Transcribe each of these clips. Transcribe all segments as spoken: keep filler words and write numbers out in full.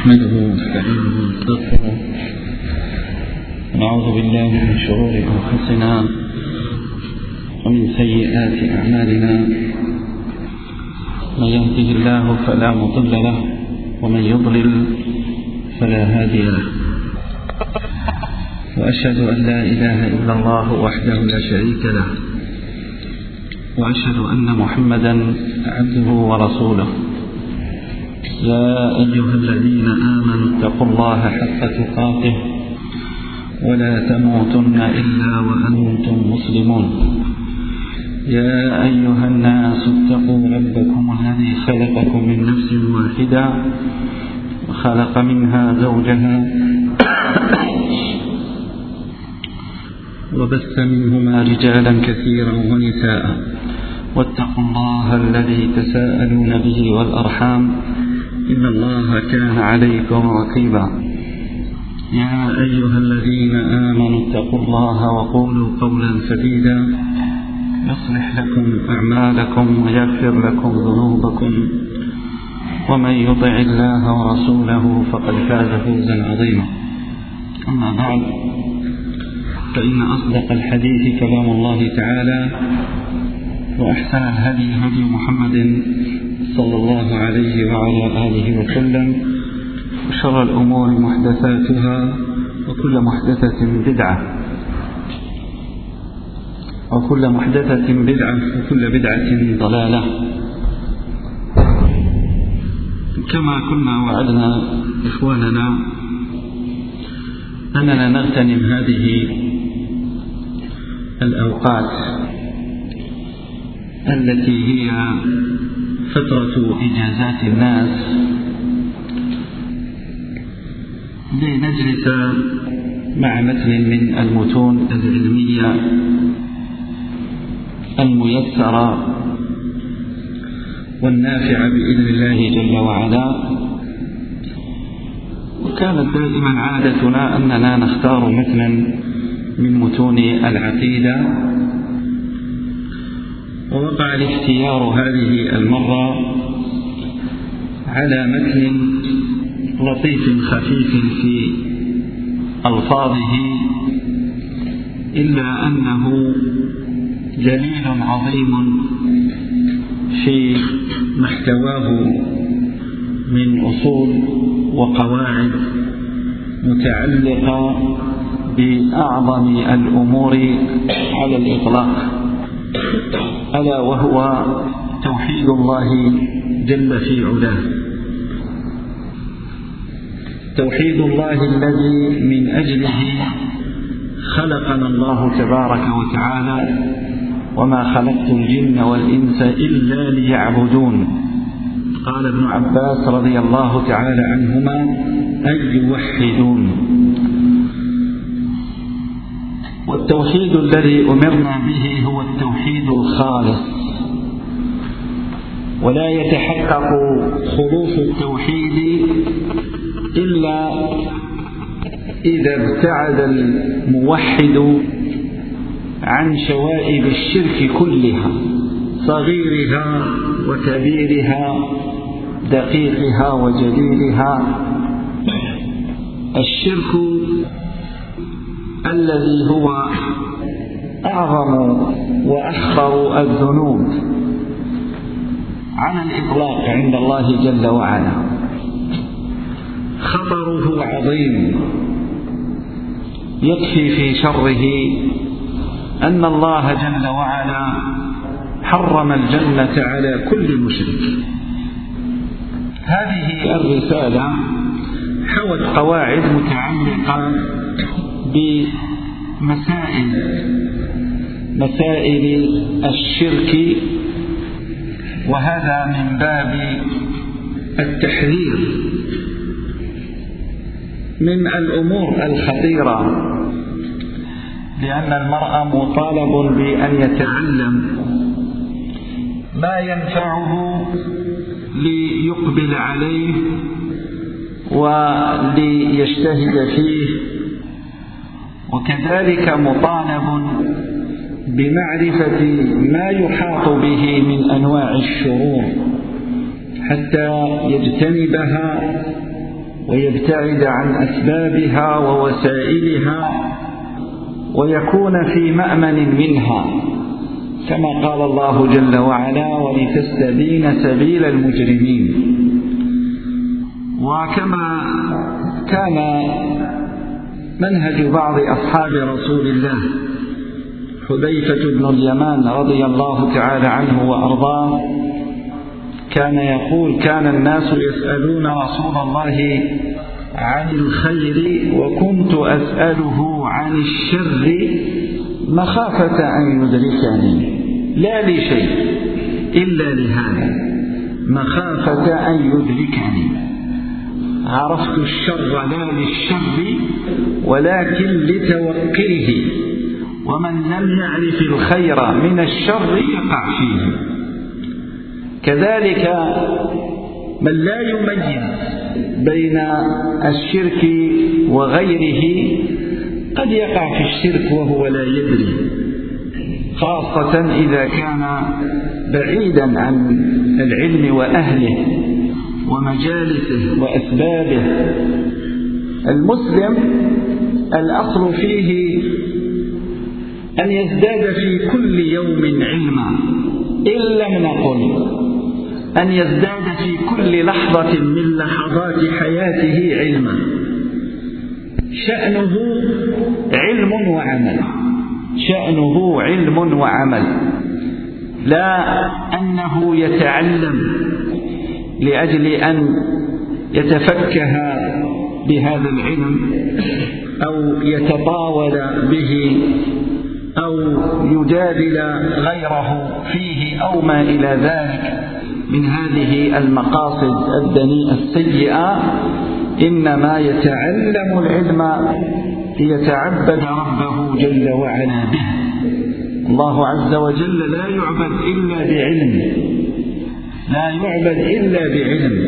نحمده ونستعينه ونستغفره ونعوذ بالله من شرور أنفسنا ومن سيئات أعمالنا. من يهده الله فلا مضل له ومن يضلل فلا هادي له، وأشهد أن لا إله إلا الله وحده لا شريك له، وأشهد أن محمدا عبده ورسوله. يا أيها الذين آمنوا اتقوا الله حق تقاته ولا تموتن إلا وأنتم مسلمون. يا أيها الناس اتقوا ربكم الذي خلقكم من نفس واحدة وخلق منها زوجها وبث منهما رجالا كثيرا ونساء، واتقوا الله الذي تساءلون به والأرحام إن الله كان عليكم رقيبا. يا أيها الذين آمنوا اتقوا الله وقولوا قولا سديدا يصلح لكم أعمالكم ويغفر لكم ذنوبكم، ومن يطع الله ورسوله فقد فاز فوزا عظيما. أما بعد، فإن أصدق الحديث كلام الله تعالى، وأحسن الهدي هدي محمد صلى الله عليه وعلى آله وسلم، وشر الأمور محدثاتها، وكل محدثة بدعة وكل محدثة بدعة وكل بدعة ضلالة. كما كنا وعدنا إخواننا أننا نغتنم هذه الأوقات التي هي فترة إجازات الناس لنجلس مع متن من المتون العلمية الميسرة والنافعة بإذن الله جل وعلا. وكانت دائما عادتنا أننا نختار متنا من متون العقيدة، ووقع الاختيار هذه المرة على متن لطيف خفيف في ألفاظه، إلا أنه جليل عظيم في محتواه من أصول وقواعد متعلقة بأعظم الأمور على الإطلاق، ألا وهو توحيد الله جل في علاه، توحيد الله الذي من أجله خلقنا الله تبارك وتعالى: وما خلقت الجن والإنس إلا ليعبدون. قال ابن عباس رضي الله تعالى عنهما: أي يوحدون. والتوحيد الذي أمرنا به هو التوحيد الخالص، ولا يتحقق خلوص التوحيد إلا إذا ابتعد الموحد عن شوائب الشرك كلها، صغيرها وكبيرها، دقيقها وجليلها. الشرك الذي هو أعظم وأخطر الذنوب على الإطلاق عند الله جل وعلا، خطره عظيم. يكفي في شره أن الله جل وعلا حرم الجنة على كل مشرك. هذه الرسالة حوت قواعد متعلقة بمسائل مسائل الشرك، وهذا من باب التحذير من الأمور الخطيرة، لأن المرء مطالب بأن يتعلم ما ينفعه ليقبل عليه وليجتهد فيه، وكذلك مطالب بمعرفة ما يحاط به من أنواع الشرور حتى يجتنبها ويبتعد عن أسبابها ووسائلها ويكون في مأمن منها، كما قال الله جل وعلا: ولتستبين سبيل المجرمين. وكما كان منهج بعض أصحاب رسول الله حذيفة بن اليمان رضي الله تعالى عنه وأرضاه، كان يقول: كان الناس يسألون رسول الله عن الخير وكنت أسأله عن الشر مخافة أن يدركني، لا لشيء إلا لهذا، مخافة أن يدركني. عرفت الشر لا للشر ولكن لتوقيه، ومن لم يعرف الخير من الشر يقع فيه. كذلك من لا يميز بين الشرك وغيره قد يقع في الشرك وهو لا يدري، خاصة إذا كان بعيدا عن العلم وأهله ومجالسه وأسبابه. المسلم الأصل فيه أن يزداد في كل يوم علما، إن لم نقل أن يزداد في كل لحظة من لحظات حياته علما. شأنه علم وعمل، شأنه علم وعمل، لا أنه يتعلم لأجل أن يتفكه بهذا العلم أو يتطاول به أو يجادل غيره فيه أو ما إلى ذلك من هذه المقاصد الدنيئة السيئة. إنما يتعلم العلم ليتعبد ربه جل وعلا به. الله عز وجل لا يعبد إلا بعلم، لا يعبد إلا بعلم.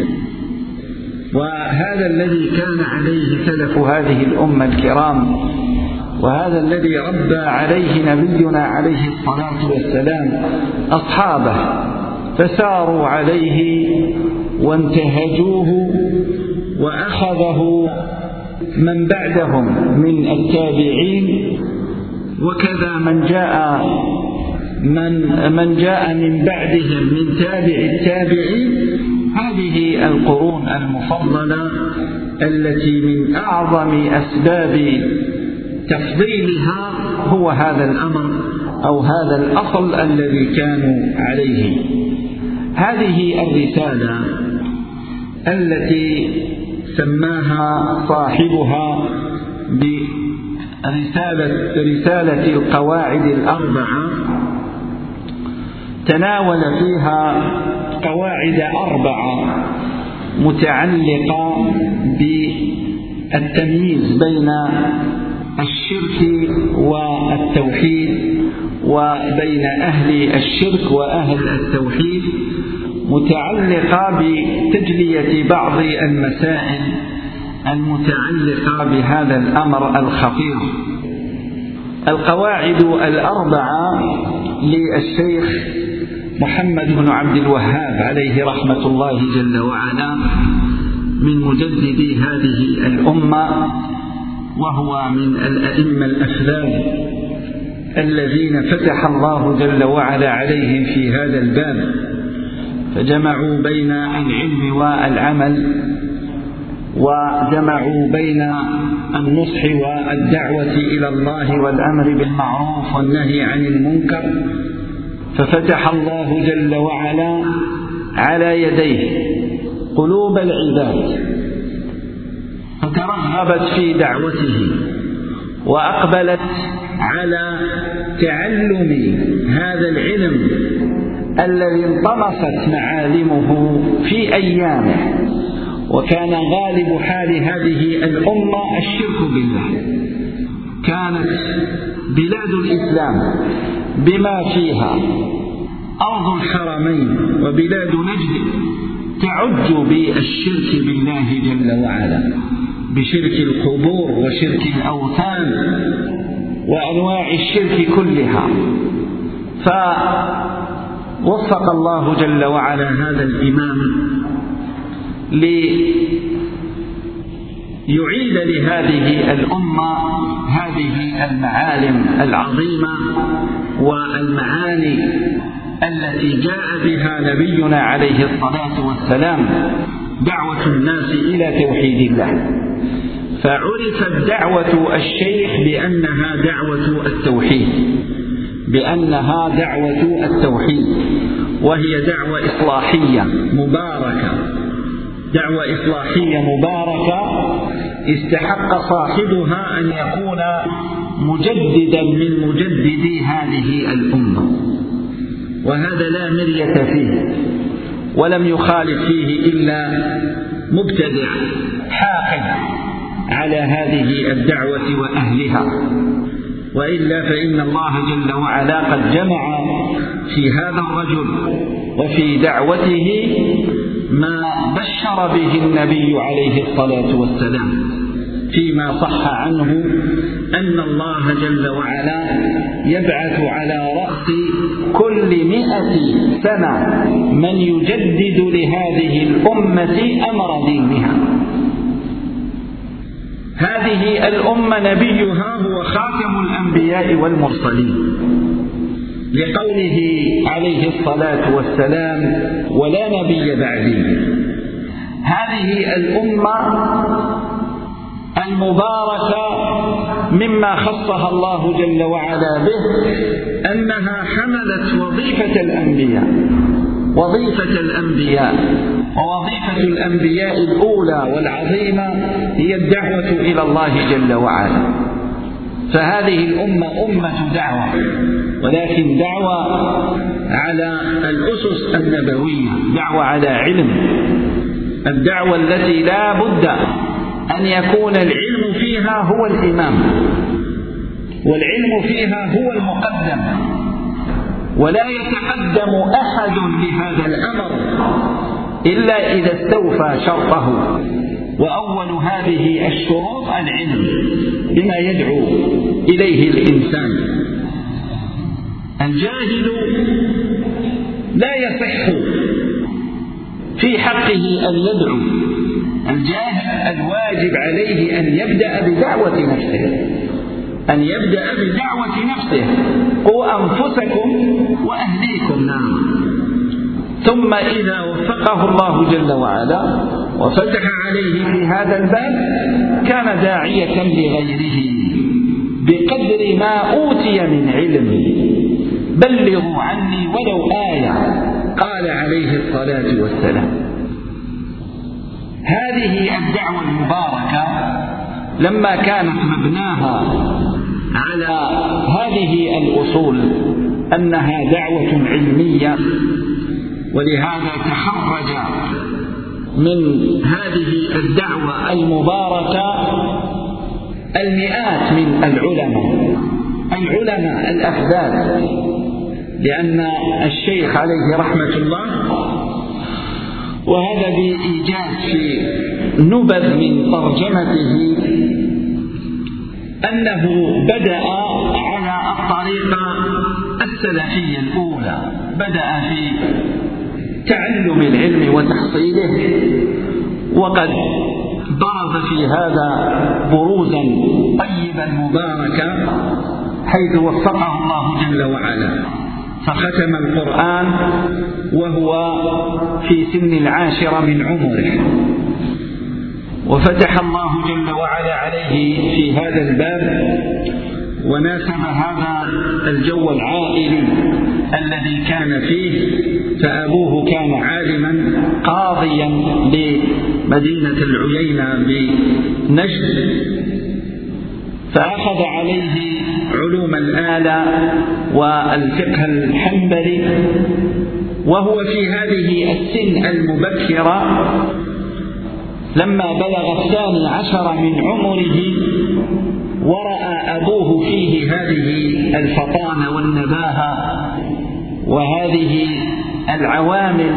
وهذا الذي كان عليه سلف هذه الأمة الكرام، وهذا الذي ربى عليه نبينا عليه الصلاة والسلام أصحابه، فساروا عليه وانتهجوه وأخذه من بعدهم من التابعين، وكذا من جاء من من جاء من بعدهم من تابع التابعين. هذه القرون المفضلة التي من أعظم أسباب تفضيلها هو هذا الأمر أو هذا الأصل الذي كانوا عليه. هذه الرسالة التي سماها صاحبها برسالة رسالة القواعد الأربعة، تناول فيها قواعد أربعة متعلقة بالتمييز بين الشرك والتوحيد وبين أهل الشرك وأهل التوحيد، متعلقة بتجلية بعض المسائل المتعلقة بهذا الأمر الخطير. القواعد الأربعة للشيخ محمد بن عبد الوهاب عليه رحمة الله جل وعلا، من مجددي هذه الأمة، وهو من الأئمة الأفذاذ الذين فتح الله جل وعلا عليهم في هذا الباب، فجمعوا بين العلم والعمل، وجمعوا بين النصح والدعوة إلى الله والأمر بالمعروف والنهي عن المنكر، ففتح الله جل وعلا على يديه قلوب العباد فترغبت في دعوته وأقبلت على تعلم هذا العلم الذي انطمست معالمه في أيامه. وكان غالب حال هذه الأمة الشرك بالله. كانت بلاد الإسلام بما فيها أرض الحرمين وبلاد نجد تعج بالشرك بالله جل وعلا، بشرك القبور وشرك الأوثان وأنواع الشرك كلها. فوفق الله جل وعلا هذا الإمام يعيد لهذه الأمة هذه المعالم العظيمة والمعاني التي جاء بها نبينا عليه الصلاة والسلام، دعوة الناس إلى توحيد الله. فعرفت دعوة الشيخ بأنها دعوة التوحيد، بأنها دعوة التوحيد، وهي دعوة إصلاحية مباركة، دعوة إصلاحية مباركة استحق صاحبها أن يكون مجددا من مجددي هذه الأمة، وهذا لا مرية فيه، ولم يخالف فيه إلا مبتدع حاقد على هذه الدعوة وأهلها، وإلا فإن الله جل وعلا قد جمع في هذا الرجل وفي دعوته ما بشر به النبي عليه الصلاة والسلام فيما صح عنه أن الله جل وعلا يبعث على رأس كل مئة سنة من يجدد لهذه الأمة أمر دينها. هذه الأمة نبيها هو خاتم الأنبياء والمرسلين، لقوله عليه الصلاة والسلام: ولا نبي بعدي. هذه الأمة المباركة مما خصها الله جل وعلا به أنها حملت وظيفة الأنبياء، وظيفة الأنبياء ووظيفة الأنبياء الأولى والعظيمة هي الدعوة إلى الله جل وعلا. فهذه الأمة أمة دعوة، ولكن دعوة على الأسس النبوية، دعوة على علم، الدعوة التي لا بد أن يكون العلم فيها هو الإمام، والعلم فيها هو المقدم، ولا يتقدم أحد لهذا الأمر إلا إذا استوفى شرطه، وأول هذه الشروط العلم بما يدعو إليه الإنسان. الجاهل لا يصح في حقه أن يدعو، الجاهل الواجب عليه أن يبدأ بدعوة نفسه، أن يبدأ بدعوة نفسه: قوا أنفسكم وأهليكم نارا. ثم إذا وفقه الله جل وعلا وفتح عليه في هذا الباب كان داعية لغيره بقدر ما أوتي من علم. بلغوا عني ولو آية، قال عليه الصلاة والسلام. هذه الدعوة المباركة لما كانت مبناها على هذه الأصول أنها دعوة علمية، ولهذا تخرج من هذه الدعوة المباركة المئات من العلماء العلماء الأفذاذ، لأن الشيخ عليه رحمة الله، وهذا بإيجاز في نبذ من ترجمته، أنه بدأ على الطريقة السلفية الأولى، بدأ في تعلم العلم وتحصيله، وقد ضرب في هذا بروزا طيبا مباركا حيث وفقه الله جل وعلا، فختم القرآن وهو في سن العاشرة من عمره، وفتح الله جل وعلا عليه في هذا الباب، وناسب هذا الجو العائلي الذي كان فيه، فأبوه كان عالما قاضيا لمدينة العيينة بنجد، فأخذ عليه علوم الآلة والفقه الحنبلي، وهو في هذه السن المبكرة لما بلغ الثاني عشر من عمره ورأى أبوه فيه هذه الفطانة والنباهة وهذه العوامل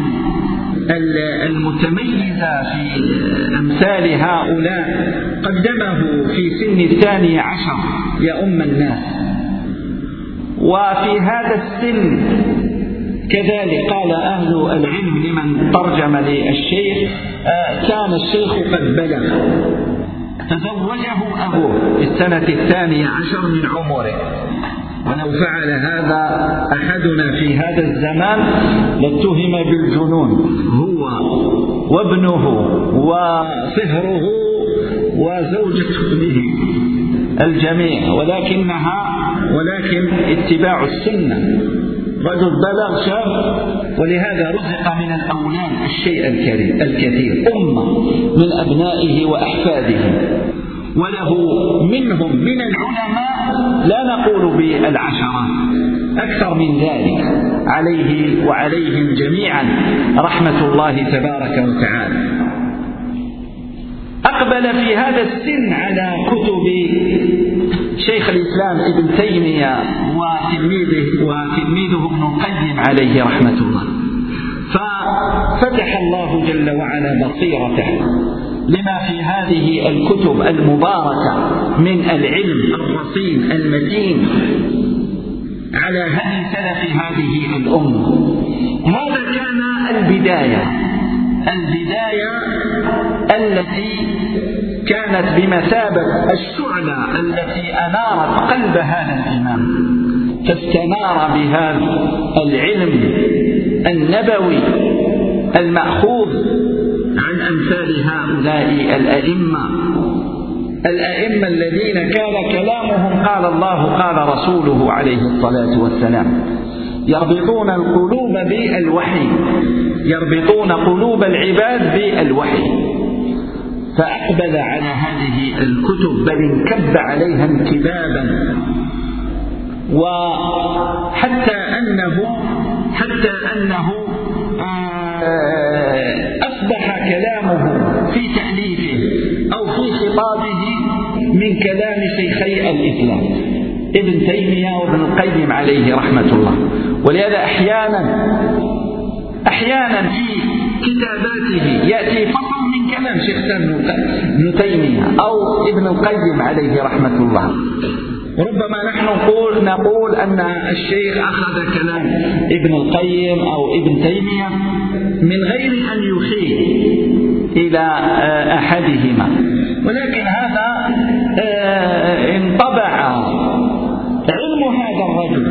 المتميزة في أمثال هؤلاء، قدمه في سن الثاني عشر يا أم الناس. وفي هذا السن كذلك قال أهل العلم لمن ترجم للشيخ: كان الشيخ قد بلغ تزوجه أبوه في السنة الثانية عشر من عمره، ولو فعل هذا أحدنا في هذا الزمان لاتهم بالجنون، هو وابنه وصهره وزوجة ابنه الجميع، ولكنها ولكن اتباع السنة. رجل بلغ شاب، ولهذا رزق من الأولاد الشيء الكثير، أمة من أبنائه وأحفاده، وله منهم من العلماء لا نقول بالعشرة، أكثر من ذلك، عليه وعليهم جميعا رحمة الله تبارك وتعالى. أقبل في هذا السن على كتب شيخ الإسلام ابن تيمية وتلميذه وتلميذه ابن القيم عليه رحمة الله، ففتح الله جل وعلا بصيرته لما في هذه الكتب المباركة من العلم الرصين المتين على هدي سلف هذه الأمة. هذا كان البداية البداية التي كانت بمثابة الشعلة التي أنارت قلب هذا الإمام، فاستنار بهذا العلم النبوي المأخوذ عن أمثال هؤلاء الأئمة الأئمة الذين كان كلامهم قال الله قال رسوله عليه الصلاة والسلام، يربطون القلوب بالوحي، يربطون قلوب العباد بالوحي. فأقبل على هذه الكتب بل انكب عليها انكبابا، وحتى أنه حتى أنه أصبح كلامه في تأليفه أو في خطابه من كلام شيخي الإسلام ابن تيمية وابن القيم عليه رحمة الله. ولهذا أحيانا أحيانا في كتاباته يأتي فصل من كلام شيخ ابن تيمية أو ابن القيم عليه رحمة الله. ربما نحن نقول, نقول أن الشيخ أخذ كلام ابن القيم أو ابن تيمية من غير أن يشير إلى أحدهما، ولكن هذا انطبع علم هذا الرجل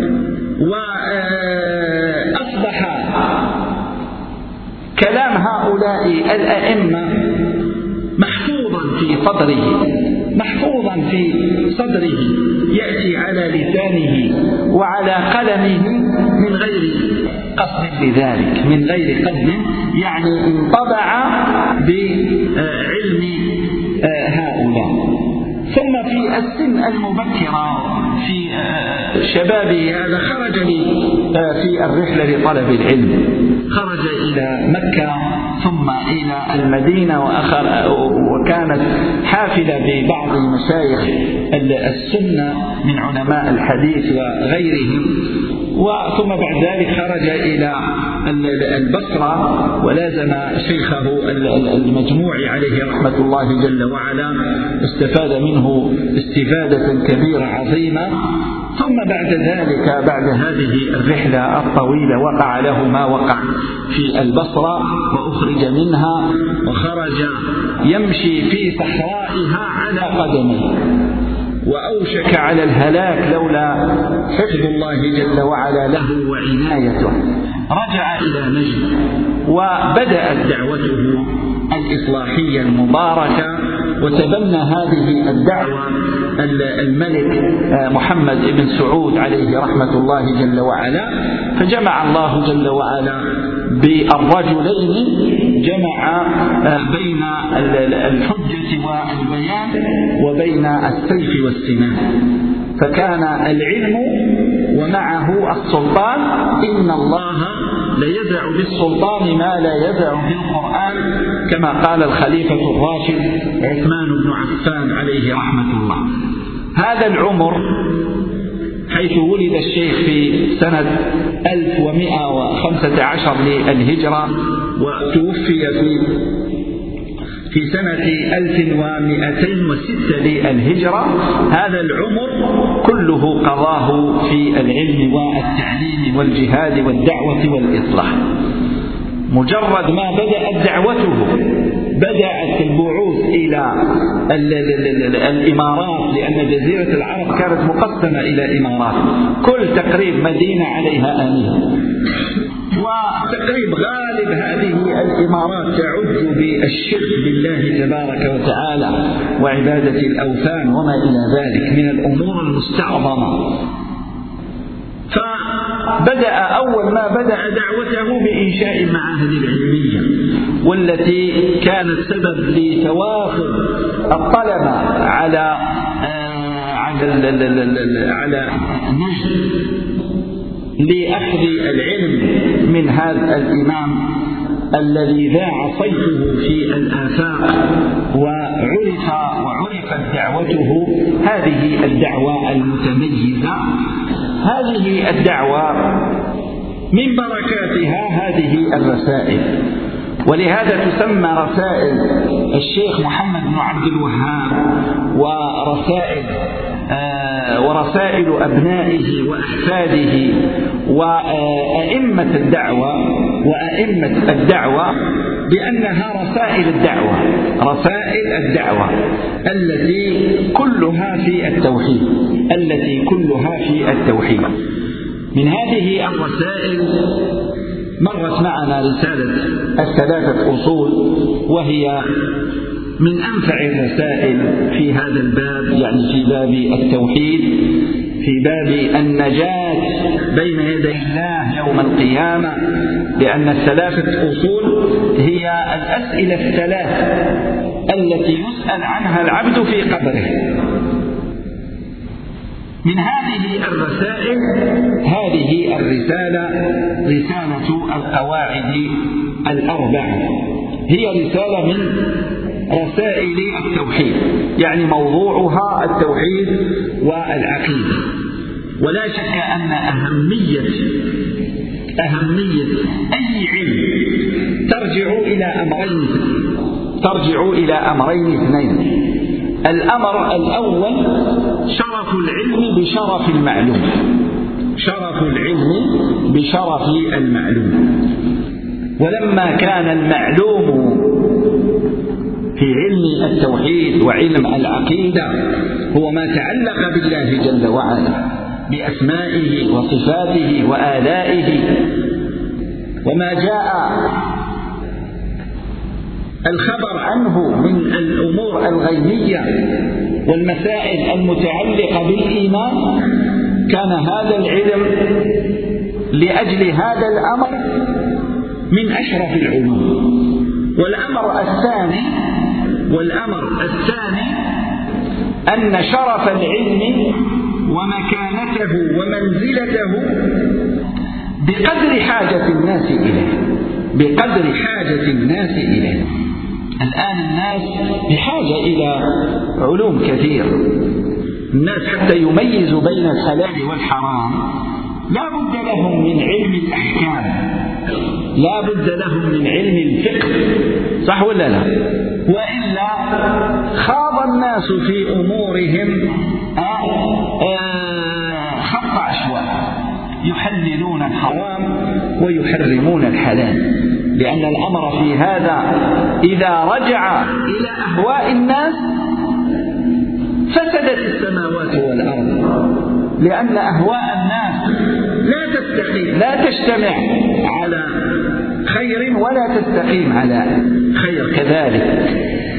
وأصبح كلام هؤلاء الأئمة محفوظا في صدره محفوظا في صدره يأتي على لسانه وعلى قلمه من غير قصد لذلك، من غير قصد، يعني انطبع بعلم هؤلاء. ثم في السن المبكرة في شبابه هذا خرج لي في الرحلة لطلب العلم، خرج إلى مكة ثم إلى المدينة، وكانت حافلة ببعض مشايخ السنة من علماء الحديث وغيرهم، وثم بعد ذلك خرج إلى البصرة ولازم شيخه المجموعي عليه رحمة الله جل وعلا، استفاد منه استفادة كبيرة عظيمة. ثم بعد ذلك بعد هذه الرحلة الطويلة وقع له ما وقع في البصرة وأخرج منها وخرج يمشي في صحرائها على قدمه، وأوشك على الهلاك لولا حفظ الله جل وعلا له وعنايته. رجع إلى نجد وبدأت دعوته الإصلاحية المباركة، وتبنى هذه الدعوة الملك محمد بن سعود عليه رحمة الله جل وعلا، فجمع الله جل وعلا بالرجلين، جمع بين الحجة والبيان وبين السيف والسنان، فكان العلم ومعه السلطان. إن الله ليدع بالسلطان ما لا يدع بالقرآن، كما قال الخليفة الراشد عثمان بن عفان عليه رحمة الله. هذا العمر حيث ولد الشيخ في سنة ألف ومئة وخمسة عشر للهجرة وتوفي في في سنة ألف ومئتين وستة للهجرة، هذا العمر كله قضاه في العلم والتعليم والجهاد والدعوة والإصلاح. مجرد ما بدأت دعوته، بدأت البعوث إلى الإمارات، لأن جزيرة العرب كانت مقسمة إلى إمارات، كل تقريب مدينة عليها أمير، وتقريب غالب هذه الإمارات تعج بالشرك بالله تبارك وتعالى وعبادة الأوثان وما إلى ذلك من الأمور المستعظمة. فبدأ أول ما بدأ دعوته بإنشاء المعاهد العلمية، والتي كانت سبب لتوافر الطلبة على على على نجد لأخذ العلم من هذا الإمام الذي ذاع صيته في الآفاق وعرف وعرفت دعوته، هذه الدعوة المتميزة. هذه الدعوة من بركاتها هذه الرسائل، ولهذا تسمى رسائل الشيخ محمد بن عبد الوهاب ورسائل آه ورسائل أبنائه وأحفاده وأئمة الدعوة وأئمة الدعوة بأنها رسائل الدعوة، رسائل الدعوة التي كلها في التوحيد، التي كلها في التوحيد. من هذه الرسائل مرت معنا رسالة الثلاثة أصول، وهي من أنفع الرسائل في هذا الباب، يعني في باب التوحيد، في باب النجاة بين يدي الله يوم القيامة، لأن الثلاثة أصول هي الأسئلة الثلاث التي يسأل عنها العبد في قبره. من هذه الرسائل هذه الرسالة رسالة القواعد الأربع، هي رسالة من رسائل التوحيد، يعني موضوعها التوحيد والعقيدة. ولا شك أن أهمية أهمية أي علم ترجع إلى أمرين ترجع إلى أمرين اثنين. الأمر الأول شرف العلم بشرف المعلوم، شرف العلم بشرف المعلوم. ولما كان المعلوم في علم التوحيد وعلم العقيدة هو ما تعلق بالله جل وعلا بأسمائه وصفاته وآلائه، وما جاء الخبر عنه من الأمور الغيبية والمسائل المتعلقة بالإيمان، كان هذا العلم لأجل هذا الأمر من أشرف العلوم. والأمر الثاني والأمر الثاني أن شرف العلم ومكانته ومنزلته بقدر حاجة الناس إليه، بقدر حاجة الناس إليه. الآن الناس بحاجة إلى علوم كثير، الناس حتى يميزوا بين الحلال والحرام لا بد لهم من علم الأحكام، لا بد لهم من علم الفقه، صح ولا لا؟ وإلا خاض الناس في أمورهم خط عشواء، يحللون الحرام ويحرمون الحلال، لأن الأمر في هذا إذا رجع إلى أهواء الناس فسدت السماوات والأرض، لأن أهواء الناس لا تستقيم لا تجتمع على خير ولا تستقيم على خير. كذلك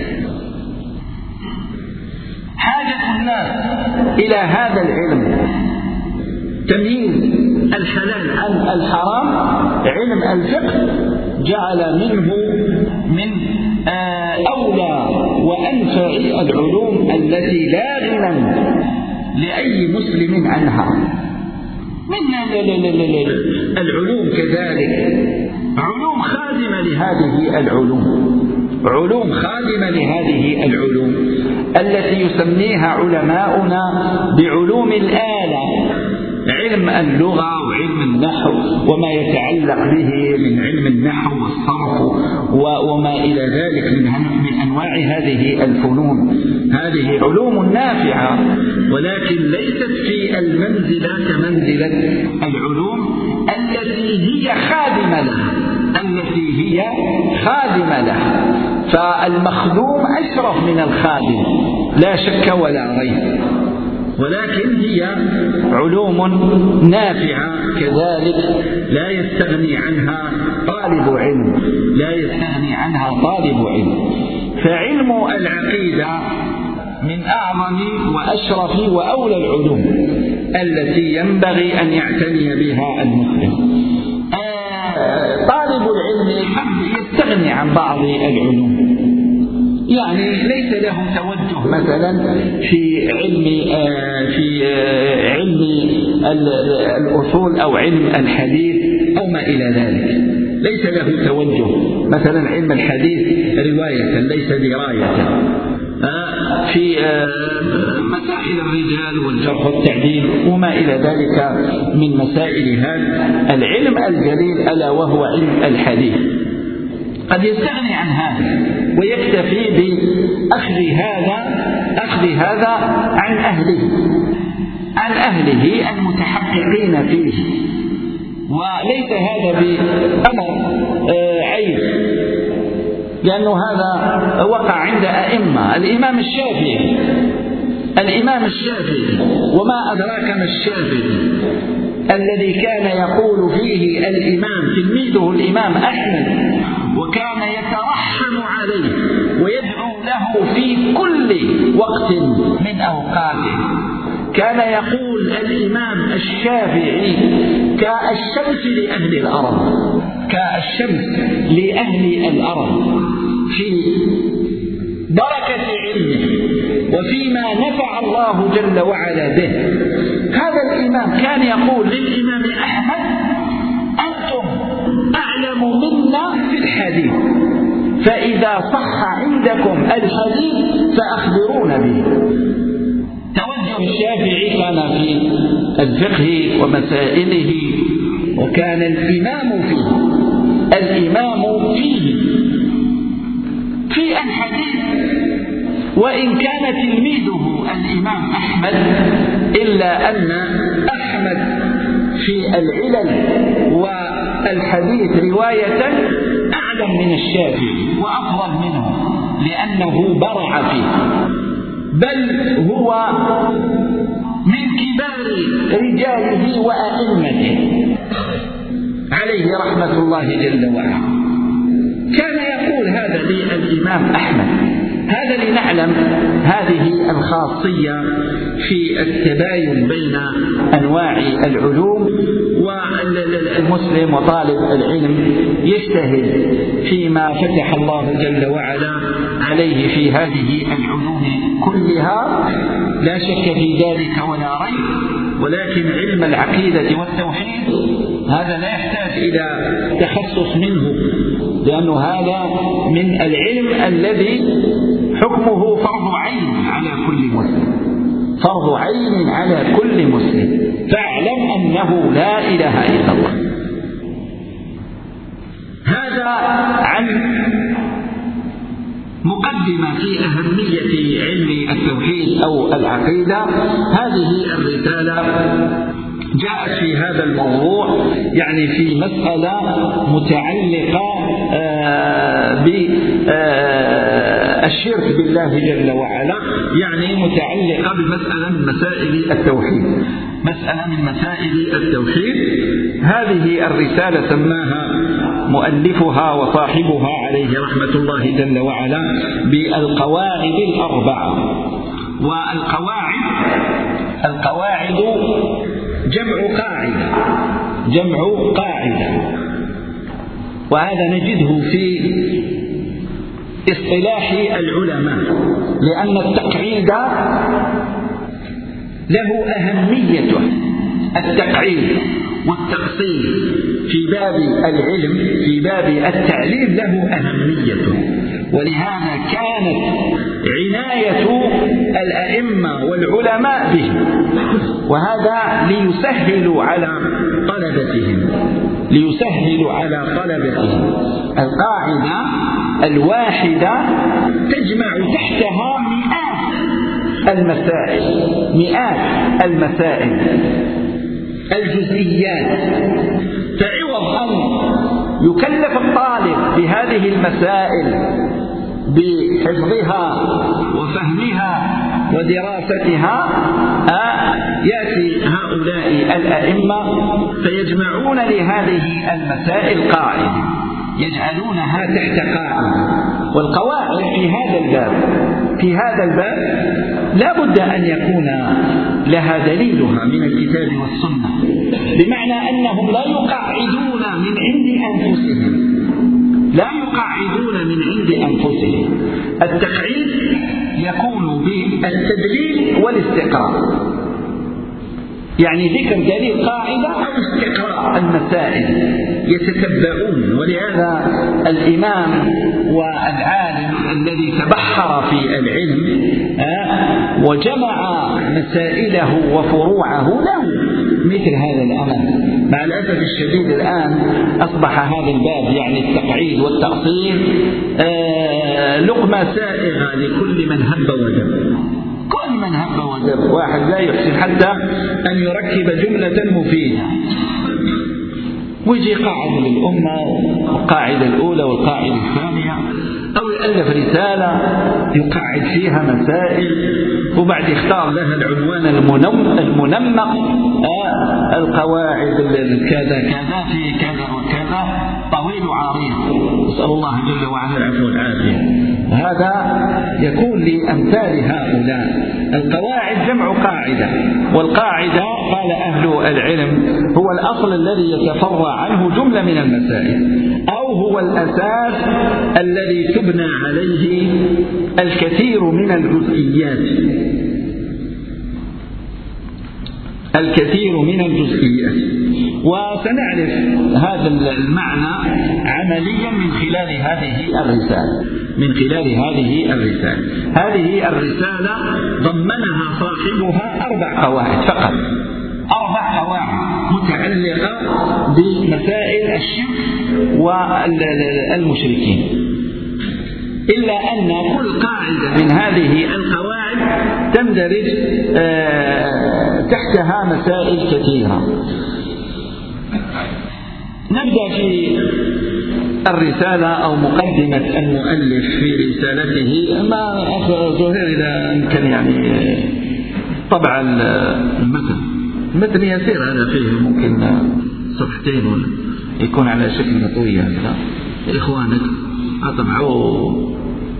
حاجة الناس إلى هذا العلم، تمييز الحلال عن الحرام، علم الفقه جعل منه من أولى وأنفع العلوم التي لا غنى لأي مسلم عنها. من العلوم كذلك علوم خادمة لهذه العلوم، علوم خادمة لهذه العلوم التي يسميها علماؤنا بعلوم الآلة، علم اللغة وعلم النحو وما يتعلق به من علم النحو والصرف وما إلى ذلك من أنواع هذه الفنون. هذه علوم نافعة، ولكن ليست في المنزلة كمنزلة العلوم التي هي خادمة لها، التي هي خادمة لها. فالمخدوم أشرف من الخادم لا شك ولا ريب، ولكن هي علوم نافعة كذلك لا يستغني عنها طالب علم لا يستغني عنها طالب علم. فعلم العقيدة من أعظم وأشرف وأولى العلوم التي ينبغي أن يعتني بها المسلم. آه طالب العلم يستغني عن بعض العلوم، يعني ليس له توجه مثلا في علم آه في آه علم الأصول أو علم الحديث أو ما إلى ذلك، ليس له توجه مثلا علم الحديث رواية ليس دراية، في مسائل الرجال والجرح والتعديل وما إلى ذلك من مسائل هذا العلم الجليل ألا وهو علم الحديث. قد يستغني عن هذا ويكتفي بأخذ هذا أخذ هذا عن أهله عن أهله المتحققين فيه، وليس هذا بأمر عيب، لأنه هذا وقع عند أئمة. الإمام الشافعي الإمام الشافعي وما أدراك ما الشافعي الذي كان يقول فيه الإمام تلميذه الإمام أحمد، وكان يترحم عليه ويدعو له في كل وقت من أوقاته. كان يقول الإمام الشافعي كالشمس لأهل الأرض كالشمس لأهل الأرض في بركة علمه وفيما نفع الله جل وعلا به. هذا الإمام كان يقول للإمام أحمد: أنتم أعلم منا في الحديث، فإذا صح عندكم الحديث فأخبرونا به. توجه الشافعي كان في الفقه ومسائله، وكان الإمام فيه الإمام فيه في الحديث، وإن كان تلميذه الإمام أحمد، إلا أن أحمد في العلل والحديث رواية أعلم من الشافعي وأفضل منه، لأنه برع فيه، بل هو من كبار رجاله وأئمته عليه رحمة الله جل وعلا. كان يقول هذا للإمام أحمد. هذا لنعلم هذه الخاصية في التباين بين أنواع العلوم، والمسلم وطالب العلم يجتهد فيما فتح الله جل وعلا عليه في هذه العلوم كلها، لا شك في ذلك ولا ريب. ولكن علم العقيدة والتوحيد هذا لا يحتاج إلى تخصص منه، لأنه هذا من العلم الذي حكمه فرض عين على كل مسلم فرض عين على كل مسلم فاعلم أنه لا إله إلا الله. هذا عن مقدمة في أهمية علم التوحيد أو العقيدة. هذه الرسالة جاءت في هذا الموضوع، يعني في مسألة متعلقة بالشرك بالله جل وعلا، يعني متعلقة بمسألة من مسائل التوحيد مسألة من مسائل التوحيد. هذه الرسالة سماها مؤلفها وصاحبها عليه رحمة الله جل وعلا بالقواعد الأربعة. والقواعد القواعد جمع قاعدة جمع قاعدة وهذا نجده في اصطلاح العلماء، لأن التقعيد له أهميته. التقعيد والتقصير في باب العلم في باب التعليم له أهميته، ولهذا كانت عناية الأئمة والعلماء به، وهذا ليسهلوا على طلبتهم ليسهلوا على طلبتهم. القاعدة الواحدة تجمع تحتها مئات المسائل مئات المسائل الجزئيات، فعوض أن يكلف الطالب بهذه المسائل بحفظها وفهمها ودراستها يأتي هؤلاء الأئمة فيجمعون لهذه المسائل قاعدة، يجعلونها تحت قاعدة. والقواعد في هذا الباب في هذا الباب لا بد أن يكون لها دليلها من الكتاب والسنة، بمعنى أنهم لا يقعدون من عند أنفسهم لا يقعدون من عند أنفسهم. التقعيد يكون بالتدليل والاستقراء، يعني ذكر دليل قاعدة أو استقراء المسائل يتتبعون. ولهذا الإمام والعالم الذي تبحر في العلم وجمع مسائله وفروعه له مثل هذا الأمر. مع الأسف الشديد الآن أصبح هذا الباب، يعني التقعيد والتأصيل، لقمة سائغة لكل من هب ودب. كل من هب ودب، واحد لا يحسن حتى أن يركب جملة مفيدة، ويجي قاعدة للأمة، القاعدة الأولى والقاعدة الثانية، أو يألف رسالة يقعد فيها مسائل وبعد يختار لها العنوان المنمق، آه القواعد كذا كذا في كذا وكذا، طويل وعريض، نسأل الله جل وعلا العفو والعافية. هذا يكون لأمثال هؤلاء. القواعد جمع قاعدة، والقاعدة قال أهل العلم هو الأصل الذي يتفرع عنه جملة من المسائل، أو هو الأساس الذي تبنى عليه الكثير من الجزئيات الكثير من الجزئيات وسنعرف هذا المعنى عمليا من خلال هذه الرسالة من خلال هذه الرسالة هذه الرسالة ضمنها صاحبها أربع قواعد فقط، أربع قواعد متعلقة بمسائل الشرك والمشركين، إلا أن كل قاعدة من هذه القواعد تندرج تحتها مسائل كثيرة. نبدأ في الرسالة أو مقدمة المؤلف في رسالته. ما أخ زهير إذا يمكن يعني طبع المتن المتن يسير هذا فيه ممكن صفحتين يكون على شكل مطوي هذا إخوانك أطبعوه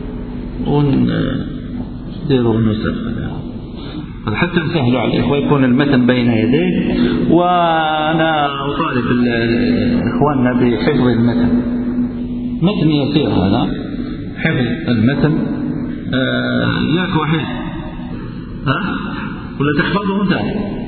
ونديروا النسخ حتى نسهلوا على الإخوة يكون المتن بين يديه. وأنا أطالب إخواننا بحفظ المتن، متن يسير هذا، حفظ المتن. آه ياك وحيد ها ولا تحفظه أنت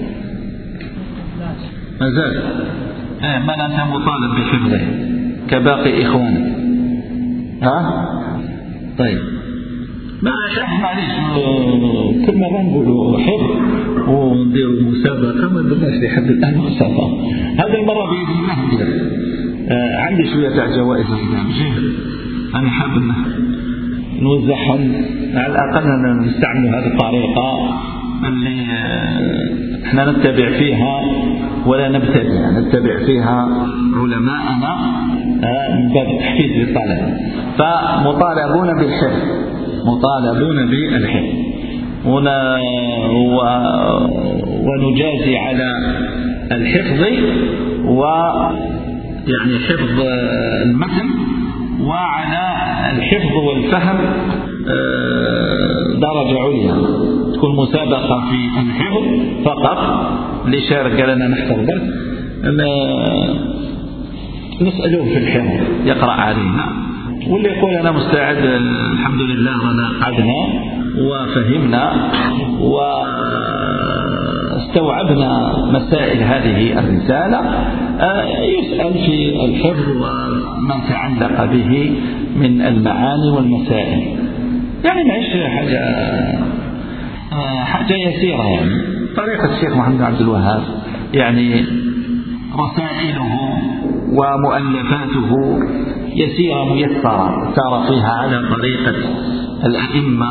ما زال آه ما أنت مطالب بحفظه كباقي إخوانك ها. طيب ما شاف معليش كل مرة نقولوا حفظ ونديروا مسابقة، ما درناش لحد الآن مسابقة. هذه المرة بإذن الله ندير. آه عندي شوية تاع جوائز جهد، أنا حاب نوزعهم على الأقل نستعمل هذه الطريقة اللي آه احنا نتبع فيها ولا نبتدع، نتبع فيها علماءنا آه من باب التحفيز للطلبة. فمطالبون بالحفظ مطالبون بالحفظ ونجازي على الحفظ ويعني حفظ المتن وعلى الحفظ والفهم درجة عليا. تكون مسابقة في الحفظ فقط، اللي شارك قال أنا نحفظ بس نسألوه في الحفظ يقرأ علينا، واللي يقول أنا مستعد الحمد لله رانا قعدنا وفهمنا واستوعبنا مسائل هذه الرسالة يسأل في الحفظ وما تعلق به من المعاني والمسائل. يعني معيش حاجة حاجة يسيرة، يعني طريقة الشيخ محمد عبد الوهاب، يعني رسائله ومؤلفاته يسيرة ميسرة سار فيها على طريقة الأئمة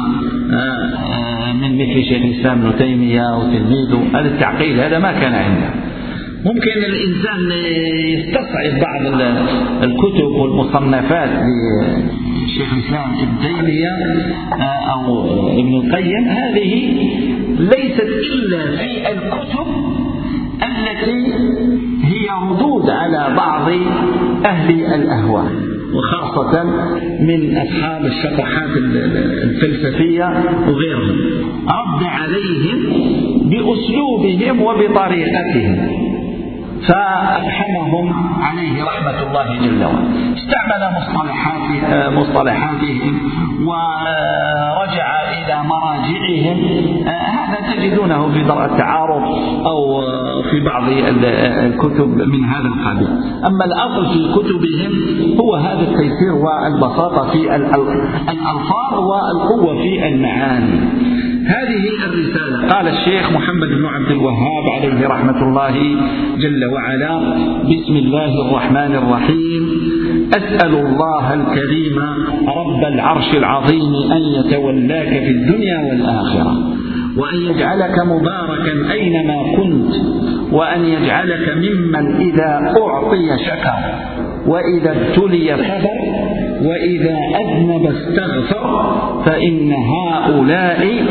من مثل شيخ الإسلام ابن تيمية وتلميذه. هذا التعقيد هذا ما كان عنده، ممكن الإنسان يستصعب بعض الكتب والمصنفات للشيخ الإسلام ابن تيمية أو ابن القيم، هذه ليست إلا في الكتب التي هي ردود على بعض أهل الأهواء، وخاصة من أصحاب الشطحات الفلسفية وغيرهم، رد عليهم بأسلوبهم وبطريقتهم، فأفحمهم عليه رحمة الله جل وعلا. استعمل مصطلحات مصطلحاتهم ورجع إلى مراجعهم، هذا تجدونه في درء التعارض أو في بعض الكتب من هذا القبيل. أما الأصل في كتبهم هو هذا التيسير والبساطة في الألفاظ والقوة في المعاني. هذه الرسالة قال الشيخ محمد بن عبد الوهاب عليه رحمة الله جل وعلا: بسم الله الرحمن الرحيم. أسأل الله الكريم رب العرش العظيم أن يتولاك في الدنيا والآخرة، وأن يجعلك مباركا أينما كنت، وأن يجعلك ممن إذا أعطي شكر، وإذا ابتلي صبر، وإذا أذنب استغفر، فإن هؤلاء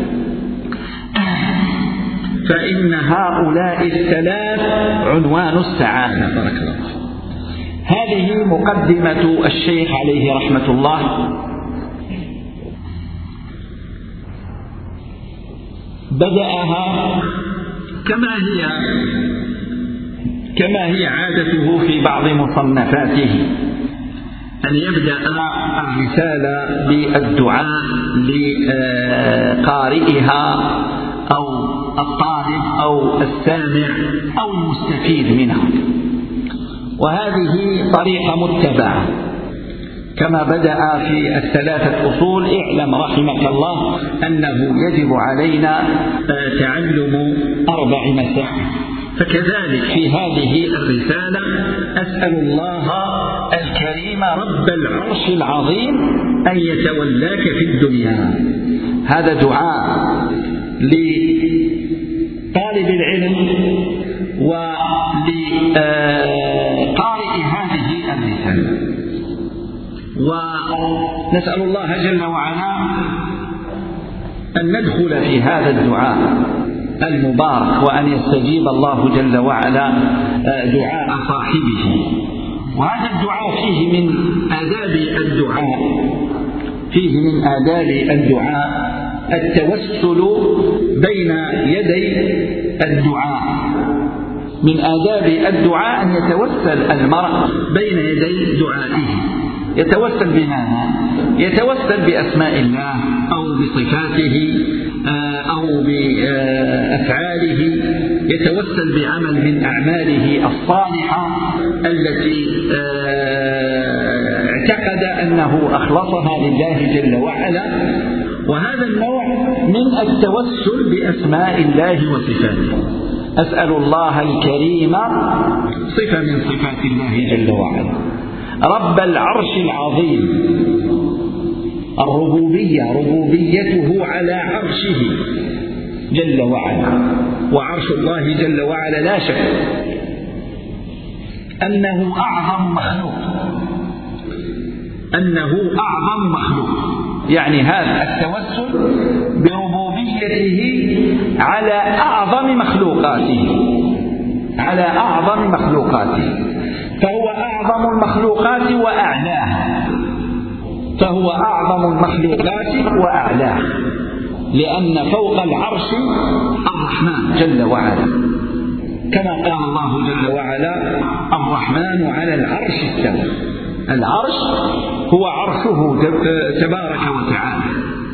فإن هؤلاء الثلاث عنوان السعادة. بارك الله. هذه مقدمة الشيخ عليه رحمة الله. بدأها كما هي كما هي عادته في بعض مصنفاته، أن يبدأ الرسالة بالدعاء لقارئها أو الطالب أو السامع أو المستفيد منها، وهذه طريقة متبعة كما بدأ في الثلاثة أصول. اعلم رحمك الله أنه يجب علينا تعلم أربع مسائل، فكذلك في هذه الرسالة أسأل الله الكريم رب العرش العظيم أن يتولاك في الدنيا. هذا دعاء لطالب العلم ولقارئ هذه الرسالة، ونسأل الله جل وعلا أن ندخل في هذا الدعاء المبارك، وأن يستجيب الله جل وعلا دعاء صاحبه. وهذا الدعاء فيه من آداب الدعاء فيه من آداب الدعاء التوسل بين يدي الدعاء. من آداب الدعاء أن يتوسل المرء بين يدي دعائه. يتوسل بماذا؟ يتوسل بأسماء الله أو بصفاته أو بأفعاله، يتوسل بعمل من أعماله الصالحة التي اعتقد أنه أخلصها لله جل وعلا. وهذا النوع من التوسل بأسماء الله وصفاته. أسأل الله الكريم صفة من صفات الله جل وعلا، رب العرش العظيم، الربوبية ربوبيته على عرشه جل وعلا، وعرش الله جل وعلا لا شك أنه أعظم مخلوق أنه أعظم مخلوق يعني هذا التوسل بربوبيته على أعظم مخلوقاته على أعظم مخلوقاته فهو أعظم المخلوقات وأعلاها فهو أعظم المخلوقات وأعلاها لأن فوق العرش الرحمن جل وعلا، كما قال الله جل وعلا: الرحمن على العرش استوى. العرش هو عرشه تبارك وتعالى،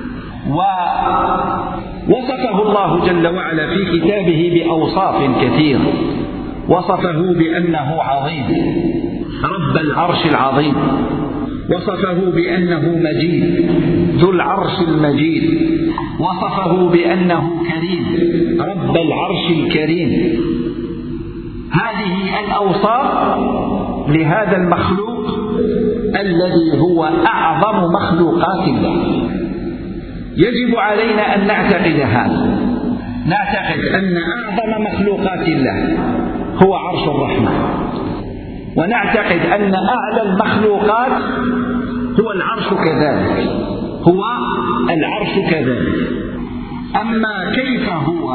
ووصفه الله جل وعلا في كتابه بأوصاف كثيرة. وصفه بأنه عظيم، رب العرش العظيم، وصفه بأنه مجيد، ذو العرش المجيد، وصفه بأنه كريم، رب العرش الكريم. هذه الأوصاف لهذا المخلوق الذي هو أعظم مخلوقات الله. يجب علينا أن نعتقد هذا، نعتقد أن أعظم مخلوقات الله هو عرش الرحمن، ونعتقد أن أعلى المخلوقات هو العرش كذلك، هو العرش كذلك. أما كيف هو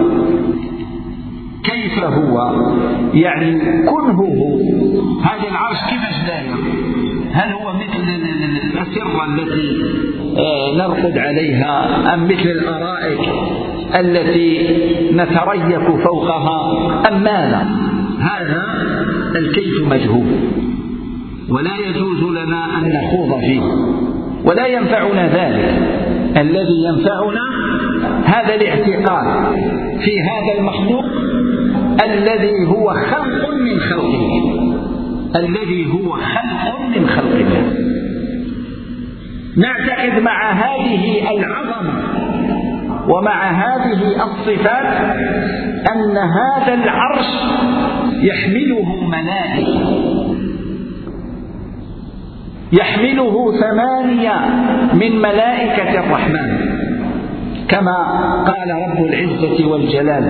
كيف هو يعني كنهه هذا العرش كيف داير؟ هل هو مثل الأسرة التي نرقد عليها أم مثل الأرائك التي نتريك فوقها أم ماذا؟ هذا الكيف مجهول، ولا يجوز لنا أن نخوض فيه، ولا ينفعنا ذلك. الذي ينفعنا هذا الاعتقاد في هذا المخلوق الذي هو خلق من خلق الله، الذي هو خلق من خلق الله. نعتقد مع هذه العظمة ومع هذه الصفات أن هذا العرش يحمله ملائكة، يحمله ثمانية من ملائكة الرحمن، كما قال رب العزة والجلال: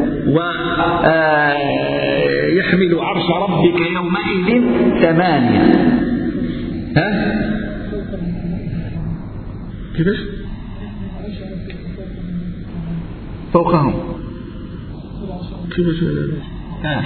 ويحمل عرش ربك يومئذ ثمانية. ها؟ كيف؟ فوقهم. كيف؟ آه.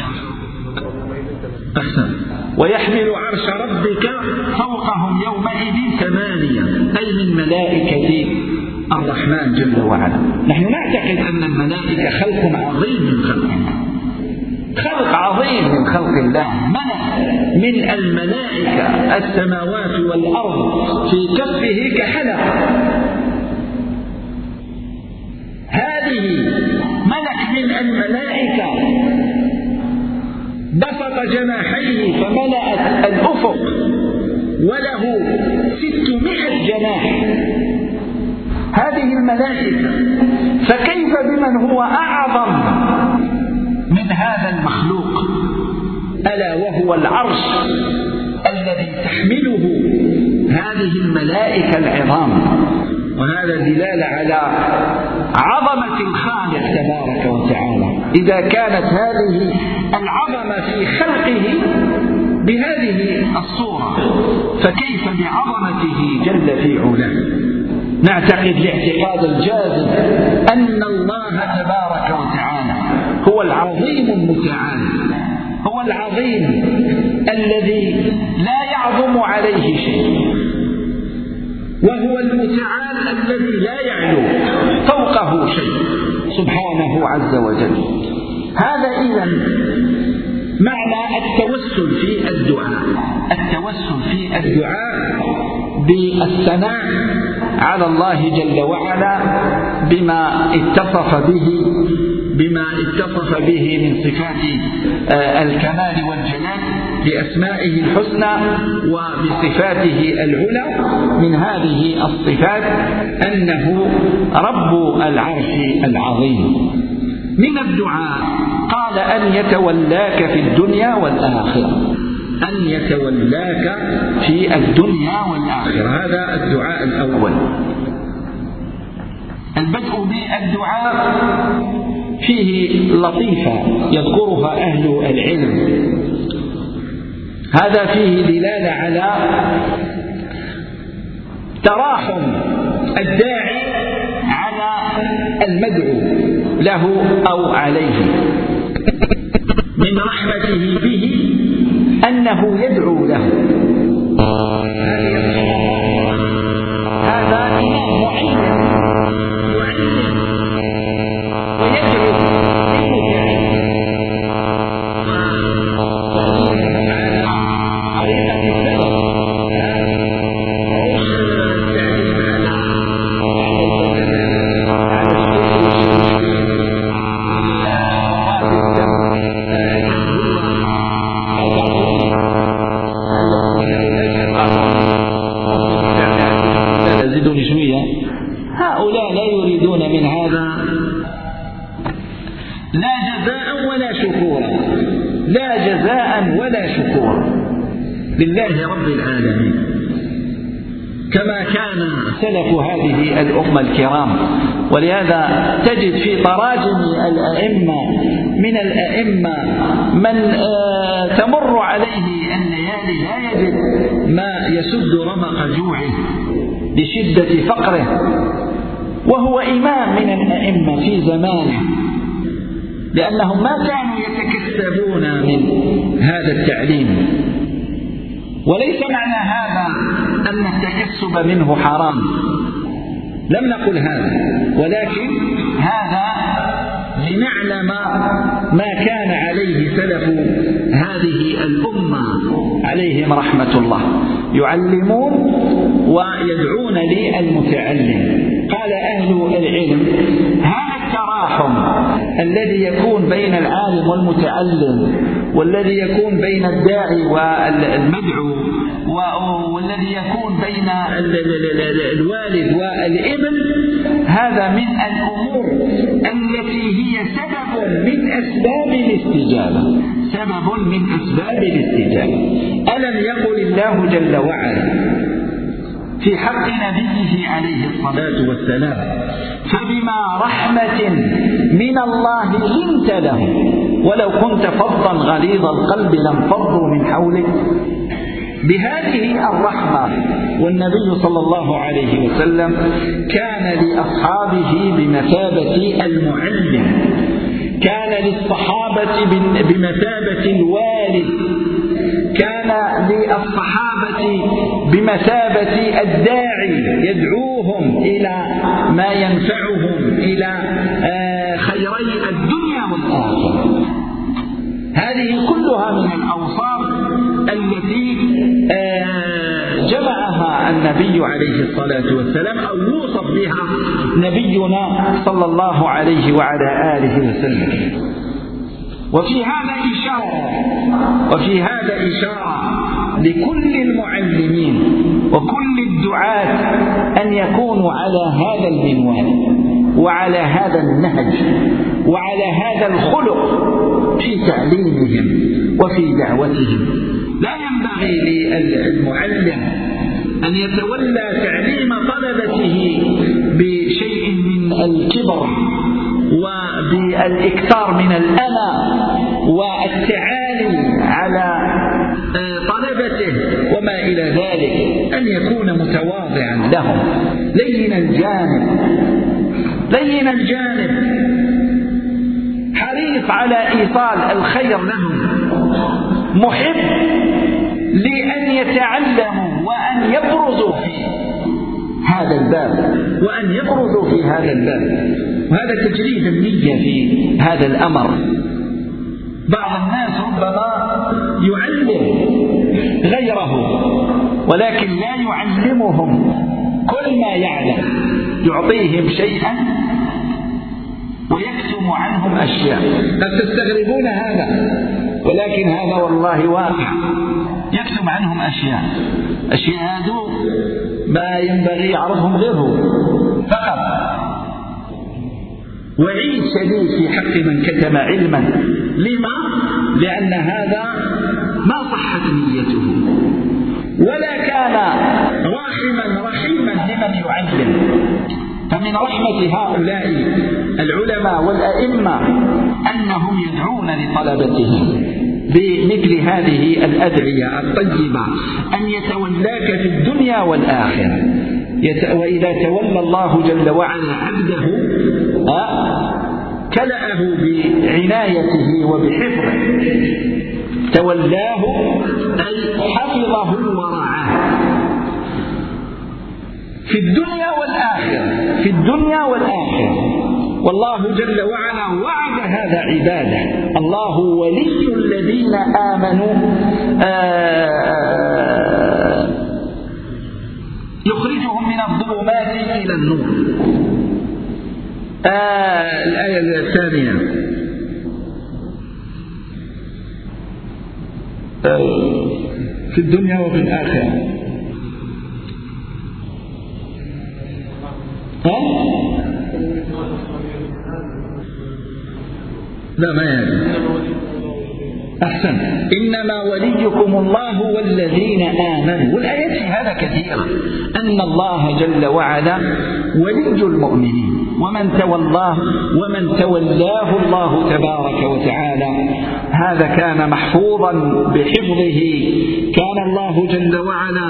أحسن. ويحمل عرش ربك فوقهم يومئذ ثمانية، أي من ملائكة الرحمن جل وعلا. نحن نعتقد أن الملائكة خلق عظيم من خلق الله، خلق عظيم من خلق الله، ملك من الملائكة السماوات والأرض في كفه كحلقة. هذه ملك من الملائكة بسط جناحيه فملأت الأفق، وله ستمائة جناح. هذه الملائكة، فكيف بمن هو أعظم من هذا المخلوق، ألا وهو العرش الذي تحمله هذه الملائكة العظام. وهذا دلالة على عظمة الخالق تبارك وتعالى. إذا كانت هذه العظمة في خلقه بهذه الصورة، فكيف بعظمته جل في علاه؟ نعتقد الاعتقاد الجازم أن الله تبارك وتعالى هو العظيم المتعال، هو العظيم الذي لا يعظم عليه شيء، وهو المتعال الذي لا يعلو فوقه شيء سبحانه عز وجل. هذا إذن معنى التوسل في الدعاء، التوسل في الدعاء بالثناء على الله جل وعلا بما اتصف به بما اتصف به من صفات الكمال والجلال، بأسمائه الحسنى وبصفاته العلى. من هذه الصفات أنه رب العرش العظيم. من الدعاء قال: أن يتولاك في الدنيا والآخرة، أن يتولاك في الدنيا والآخرة. هذا الدعاء الأول. البدء بالدعاء فيه لطيفة يذكرها أهل العلم. هذا فيه دلالة على تراحم الداعي على المدعو له أو عليه، من رحمته به أنه يدعو له. هذا إمام معين يعلم ويدعو لله رب العالمين. كما كان سلف هذه الأمة الكرام. ولهذا تجد في تراجم الأئمة من الأئمة من تمر عليه الليالي لا يجد ما يسد رمق جوعه لشدة فقره، وهو إمام من الأئمة في زمانه، لأنهم ما كانوا يتكسبون من هذا التعليم. وليس معنى هذا أن التكسب منه حرام، لم نقل هذا، ولكن هذا لنعلم ما كان عليه سلف هذه الأمة عليهم رحمة الله، يعلمون ويدعون للمتعلم. قال أهل العلم: هذا التراحم الذي يكون بين العالم والمتعلم، والذي يكون بين الداعي والمدعو، والذي يكون بين الوالد والابن، هذا من الأمور التي هي سبب من أسباب الاستجابة، سبب من أسباب الاستجابة. ألم يقل الله جل وعلا في حق نبيه عليه الصلاة والسلام: فبما رحمة من الله لنت لهم ولو كنت فظا غليظ القلب لانفضوا من حولك. بهذه الرحمة، والنبي صلى الله عليه وسلم كان لأصحابه بمثابة المعلم، كان للصحابة بمثابة الوالد، كان للصحابة بمثابة الداعي يدعوهم إلى ما ينفعهم، إلى خيري الدنيا والآخرة. هذه كلها من الأوصاف التي جمعها النبي عليه الصلاة والسلام، أو يوصف بها نبينا صلى الله عليه وعلى آله وسلم. وفي هذا إشارة وفي هذا إشارة لكل المعلمين وكل الدعاة أن يكونوا على هذا المنوال وعلى هذا النهج وعلى هذا الخلق في تعليمهم وفي دعوتهم. لا ينبغي للمعلم أن يتولى تعليم طلبته بشيء من الكبر وبالإكثار من الأنا والتعالي على طلبته وما إلى ذلك، أن يكون متواضعا لهم، لين الجانب لين الجانب حريص على إيصال الخير لهم، محب لأن يتعلموا وأن يبرزوا في هذا الباب وأن يبرزوا في هذا الباب. وهذا تجريد النية في هذا الأمر. بعض الناس ربما يعلم غيره ولكن لا يعلمهم كل ما يعلم، يعطيهم شيئا ويكتم عنهم أشياء. قد تستغربون هذا، ولكن هذا والله واقع. يكتم عنهم أشياء أشياء هذو ما ينبغي يعرفهم غيره فقط. وعيد شديد في حق من كتم علما. لما؟ لأن هذا ما صحت نيته ولا كان راحما رحيما لمن يعلم. فمن رحمة هؤلاء العلماء والأئمة أنهم يدعون لطلبتهم بمثل هذه الأدعية الطيبة: أن يتولاك في الدنيا والآخرة. وإذا تولى الله جل وعلا عبده كلأه بعنايته وبحفظه، تولاه أي حفظه ورعاه في الدنيا والآخرة، في الدنيا والآخرة. والله جل وعلا وعد هذا عباده. الله ولي الذين آمنوا يخرجهم من الظلمات إلى النور. آه الآية الثانية آه في الدنيا وفي الآخرة. ها؟ لا ما يعني أحسن. إنما وليكم الله والذين آمنوا، والآيات في هذا كثيرة، أن الله جل وعلا ولي المؤمنين، ومن تولاه ومن تولاه الله تبارك وتعالى هذا كان محفوظا بحفظه، كان الله جل وعلا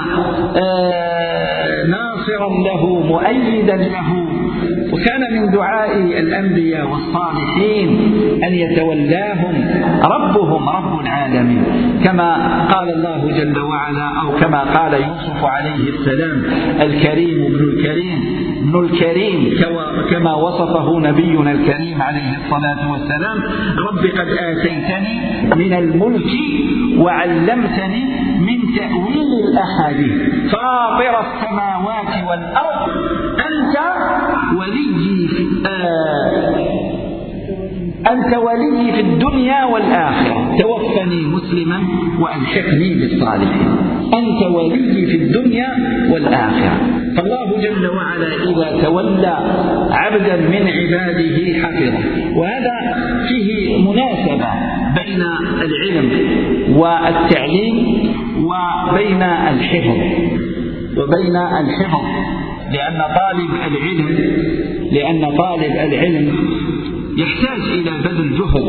ناصرا له مؤيدا له. وكان من دعاء الأنبياء والصالحين أن يتولاهم ربهم رب العالمين، كما قال الله جل وعلا، أو كما قال يوسف عليه السلام: الكريم ابن الكريم ابن الكريم، كما وصفه نبينا الكريم عليه الصلاة والسلام: رب قد آتيتني من الملك وعلمتني من تأويل الأحاديث فاطر السماوات والأرض أنت ولي في آه أنت ولي في الدنيا والآخرة، توفني مسلما وألحقني بالصالحين. أنت ولي في الدنيا والآخرة. فالله جل وعلا إذا تولى عبدا من عباده حفظه. وهذا فيه مناسبة بين العلم والتعليم وبين الحفظ وبين الحفظ لأن طالب العلم لأن طالب العلم يحتاج إلى بذل جهد،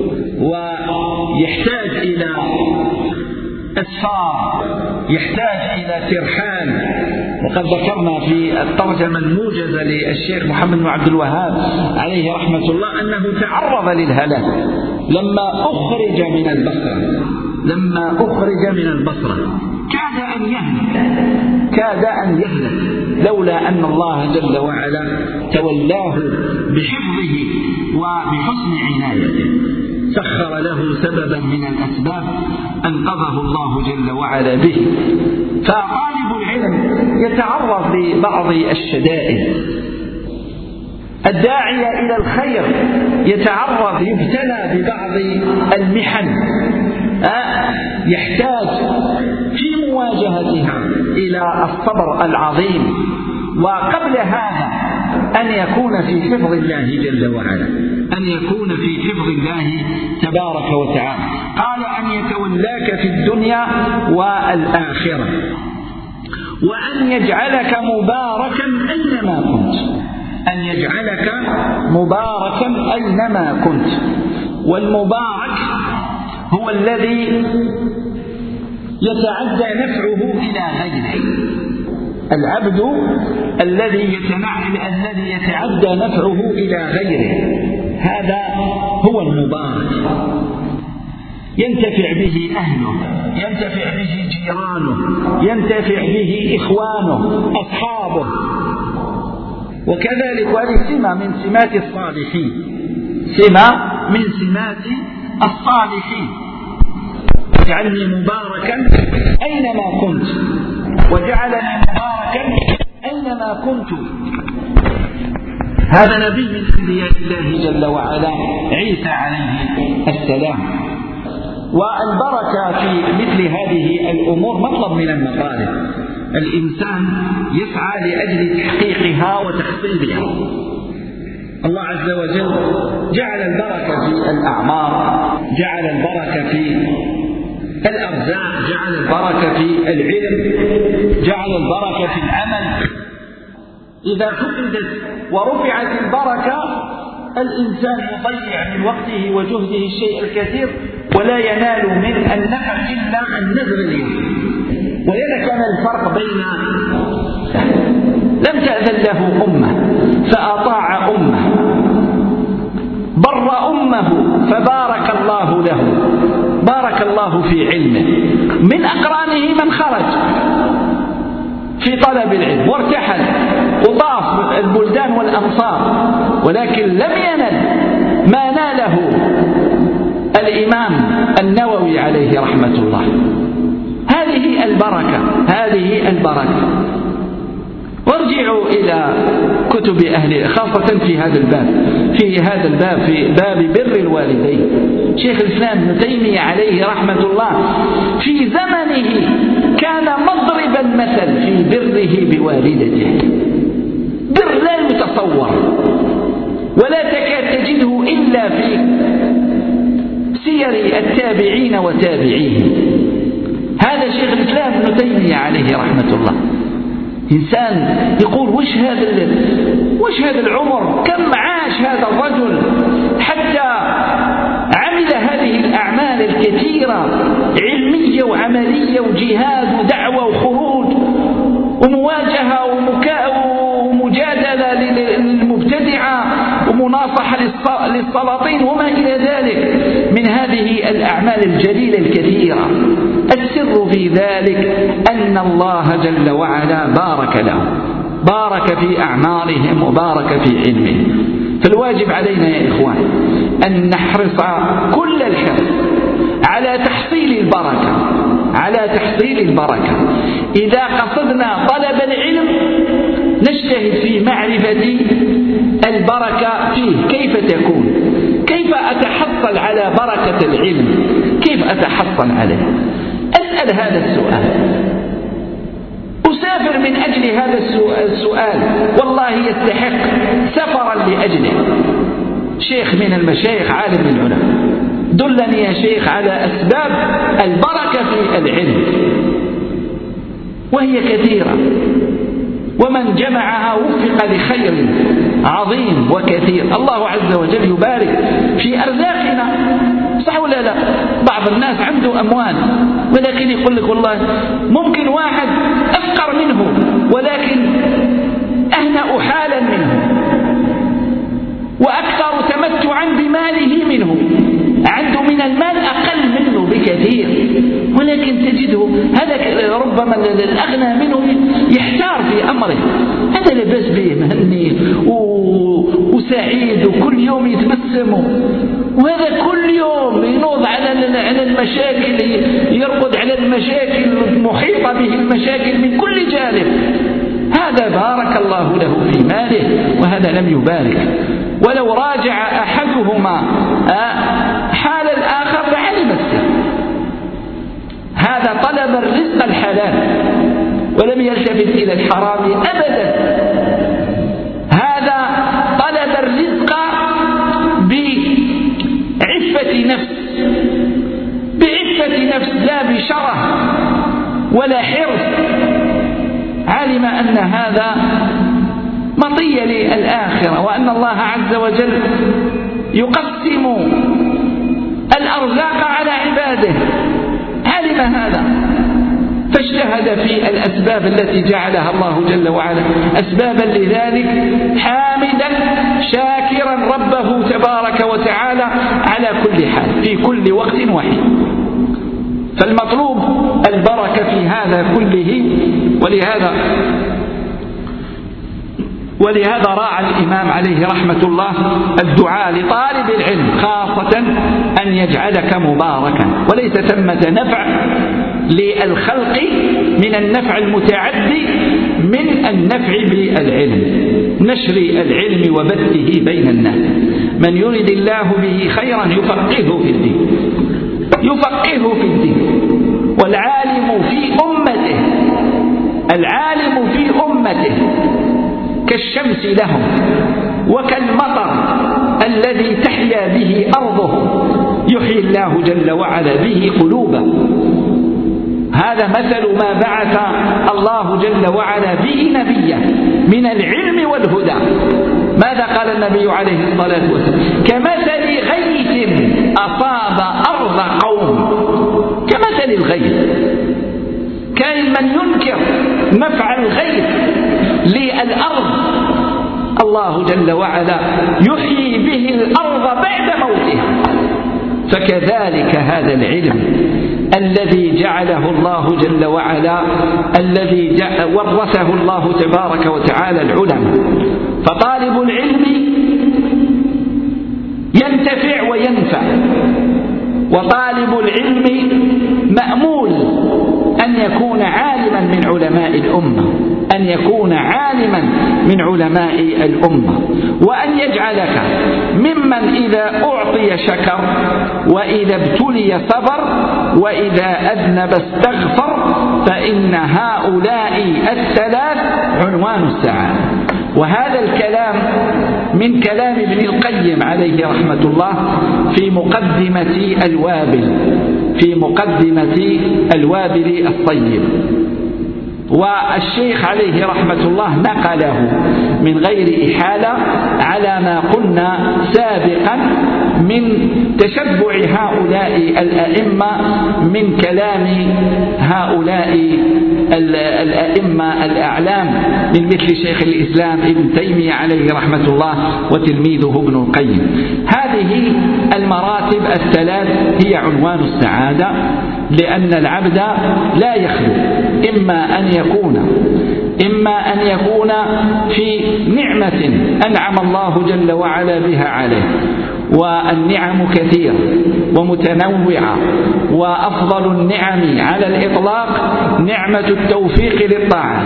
ويحتاج إلى أسفار، يحتاج إلى ترحال. وقد ذكرنا في الترجمة الموجزة للشيخ محمد بن عبد الوهاب عليه رحمة الله أنه تعرض للهلاك لما أخرج من البصرة لما أخرج من البصرة كاد أن يهلك كاد أن يهلك لولا أن الله جل وعلا تولاه بحفظه وبحسن عنايته، سخر له سببا من الأسباب أنقذه الله جل وعلا به. فطالب العلم يتعرض لبعض الشدائد، الداعية إلى الخير يتعرض يبتلى ببعض المحن، يحتاج في مواجهتها إلى الصبر العظيم، وقبل هذا أن يكون في حفظ الله جل وعلا أن يكون في حفظ الله تبارك وتعالى. قال: أن يتولاك في الدنيا والآخرة، وأن يجعلك مباركا أينما كنت أن يجعلك مباركا أينما كنت. والمبارك هو الذي يتعدى نفعه إلى غيره. العبد الذي الذي يتعدى نفعه إلى غيره هذا هو المبارك، ينتفع به أهله، ينتفع به جيرانه، ينتفع به إخوانه أصحابه. وكذلك هذه سمة من سمات الصالحين سمة من سمات الصالحين اجعلني مباركا أينما كنت وجعلني مباركا أينما كنت. هذا نبي من أنبياء الله جل وعلا عيسى عليه السلام. والبركة في مثل هذه الأمور مطلب من المطالب، الإنسان يسعى لأجل تحقيقها وتحصيلها. الله عز وجل جعل البركة في الأعمار، جعل البركة في الأرزاق، جعل البركة في العلم، جعل البركة في العمل. إذا فقدت ورفعت البركة الإنسان يضيع من وقته وجهده الشيء الكثير ولا ينال من النفع إلا النذر اليوم. ولذلك كان الفرق بين لم تأذن له أمه فأطاع أمه، بر أمه فبارك الله له، بارك الله في علمه. من أقرانه من خرج في طلب العلم وارتحل وطاف البلدان والأمصار، ولكن لم ينل ما ناله الإمام النووي عليه رحمة الله. هذه البركة هذه البركة وارجعوا إلى كتب أهل خاصة في هذا الباب في هذا الباب في باب بر الوالدين. شيخ الإسلام ابن تيمية عليه رحمة الله في زمنه كان مضرب المثل في بره بوالدته، بر لا يتصور ولا تكاد تجده إلا في سير التابعين وتابعيهم. هذا شيخ الإسلام ابن تيمية عليه رحمة الله. إنسان يقول وش هذا وش هذا العمر، كم عاش هذا الرجل حتى عمل هذه الأعمال الكثيرة علمية وعملية وجهاد ودعوة وخروج ومواجهة ومجادلة للمبتدعة ومناصحة للسلاطين وما إلى ذلك من هذه الأعمال الجليلة الكثيرة. السر في ذلك أن الله جل وعلا بارك لهم، بارك في أعمارهم وبارك في علمهم. فالواجب علينا يا إخوان أن نحرص كل الحرص على تحصيل البركة، على تحصيل البركة. إذا قصدنا طلب العلم نجتهد في معرفة البركة فيه، كيف تكون، كيف أتحصل على بركة العلم، كيف أتحصل عليه. أسأل هذا السؤال، أسافر من أجل هذا السؤال، والله يستحق سفرا لأجله. شيخ من المشايخ عالم من العلماء دلني يا شيخ على أسباب البركة في العلم، وهي كثيرة، ومن جمعها وفق لخير عظيم وكثير. الله عز وجل يبارك في أرزاقنا، صح ولا لا؟ بعض الناس عنده أموال ولكن يقول لك والله ممكن واحد أفقر منه ولكن أهنأ حالا منه وأكثر تمتعا بماله منه، عنده من المال أقل منه بكثير، ولكن تجده هذا ربما الأغنى منه يحتار في أمره، هذا لباس به مهني وسعيد وكل يوم يتبسم، وهذا كل يوم ينوض على المشاكل، يرقد على المشاكل المحيطة به، المشاكل من كل جانب. هذا بارك الله له في ماله وهذا لم يبارك. ولو راجع أحدهما حال الآخر لعلم السر. هذا طلب الرزق الحلال ولم يلتفت إلى الحرام أبدا. هذا طلب الرزق بعفة نفس، بعفة نفس لا بشره ولا حرص. علم أن هذا مطية للآخرة وأن الله عز وجل يقسم الأرزاق على عباده، علم هذا فاجتهد في الأسباب التي جعلها الله جل وعلا أسبابا لذلك، حامدا شاكرا ربه تبارك وتعالى على كل حال في كل وقت وحين. فالمطلوب البركة في هذا كله. ولهذا ولهذا راعى الإمام عليه رحمة الله الدعاء لطالب العلم خاصة أن يجعلك مباركا، وليس ثمة نفع للخلق من النفع المتعدي من النفع بالعلم، نشر العلم وبثه بين الناس. من يرد الله به خيرا يفقهه في الدين، يفقهه في الدين. والعالم في أمته، العالم في أمته كالشمس لهم وكالمطر الذي تحيا به أرضهم، يحيي الله جل وعلا به قلوبه. هذا مثل ما بعث الله جل وعلا به نبيه من العلم والهدى. ماذا قال النبي عليه الصلاة والسلام؟ كمثل غيث أصاب أرض قوم، كمثل الغيث. كان من ينكر نفع الغيث للأرض الله جل وعلا يحيي به الأرض بعد موتها. فكذلك هذا العلم الذي جعله الله جل وعلا، الذي ورثه الله تبارك وتعالى العلماء. فطالب العلم ينتفع وينفع، وطالب العلم مأمول أن يكون عالما من علماء الأمة، أن يكون عالما من علماء الأمة، وأن يجعلك ممن إذا أعطي شكر، وإذا ابتلي صبر، وإذا أذنب استغفر، فإن هؤلاء الثلاث عنوان السعادة. وهذا الكلام من كلام ابن القيم مسلم عليه رحمة الله في مقدمة الوابل في مقدمة الوابل الطيب، والشيخ عليه رحمة الله نقله من غير إحالة على ما قلنا سابقا من تشبع هؤلاء الأئمة من كلام هؤلاء الأئمة الأعلام من مثل شيخ الإسلام ابن تيمية عليه رحمة الله وتلميذه ابن القيم. هذه المراتب الثلاث هي عنوان السعادة، لأن العبد لا يخلو إما أن يكون إما أن يكون في نعمة أنعم الله جل وعلا بها عليه، والنعم كثيرة ومتنوعة، وأفضل النعم على الإطلاق نعمة التوفيق للطاعات.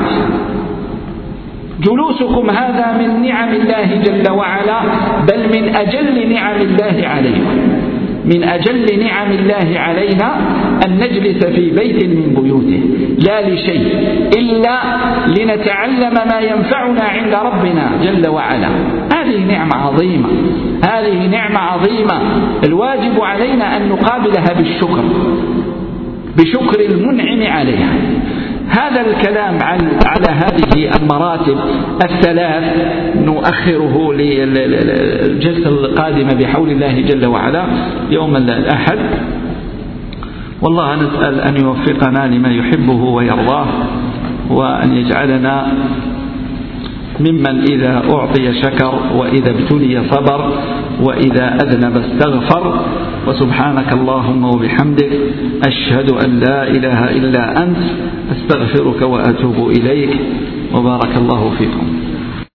جلوسكم هذا من نعم الله جل وعلا، بل من أجل نعم الله عليكم. من أجل نعم الله علينا أن نجلس في بيت من بيوته، لا لشيء إلا لنتعلم ما ينفعنا عند ربنا جل وعلا. هذه نعمة عظيمة، هذه نعمة عظيمة، الواجب علينا أن نقابلها بالشكر، بشكر المنعم عليها. هذا الكلام على هذه المراتب الثلاث نؤخره للجلسة القادمة بحول الله جل وعلا يوم الأحد. والله نسأل أن يوفقنا لما يحبه ويرضاه، وأن يجعلنا ممن إذا أعطي شكر، وإذا ابتلي صبر، وإذا أذنب استغفر. وسبحانك اللهم وبحمدك، أشهد أن لا إله إلا أنت، أستغفرك وأتوب إليك، وبارك الله فيكم.